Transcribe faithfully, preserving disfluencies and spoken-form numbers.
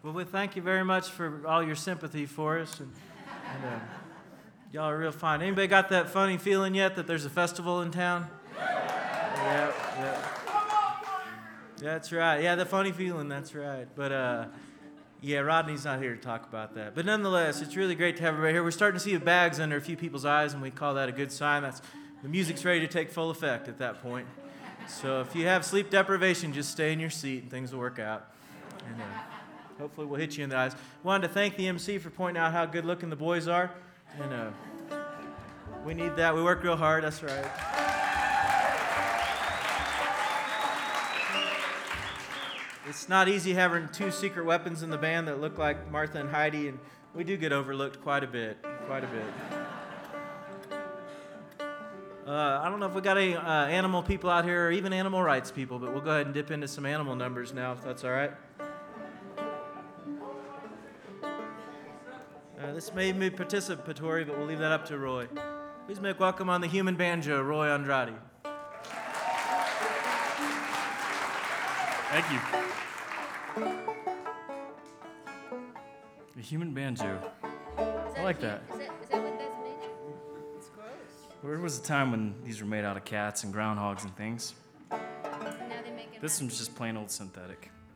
Well, we thank you very much for all your sympathy for us. And, and uh, y'all are real fine. Anybody got that funny feeling yet that there's a festival in town? Yeah, yeah. That's right. Yeah, the funny feeling, that's right. But, uh, yeah, Rodney's not here to talk about that. But nonetheless, it's really great to have everybody here. We're starting to see the bags under a few people's eyes, and we call that a good sign. That's the music's ready to take full effect at that point. So if you have sleep deprivation, just stay in your seat and things will work out. And uh, hopefully we'll hit you in the eyes. Wanted to thank the M C for pointing out how good looking the boys are. And uh, we need that. We work real hard. That's right. It's not easy having two secret weapons in the band that look like Martha and Heidi, and we do get overlooked quite a bit, quite a bit. Uh, I don't know if we got any uh, animal people out here or even animal rights people, but we'll go ahead and dip into some animal numbers now, if that's all right. Uh, this may be participatory, but we'll leave that up to Roy. Please make welcome on the human banjo, Roy Andrade. Thank you. The human banjo. That I like hu- that. Is that, is that what that's made of? It's gross. There was a time when these were made out of cats and groundhogs and things. Now they make it This out- one's just plain old synthetic.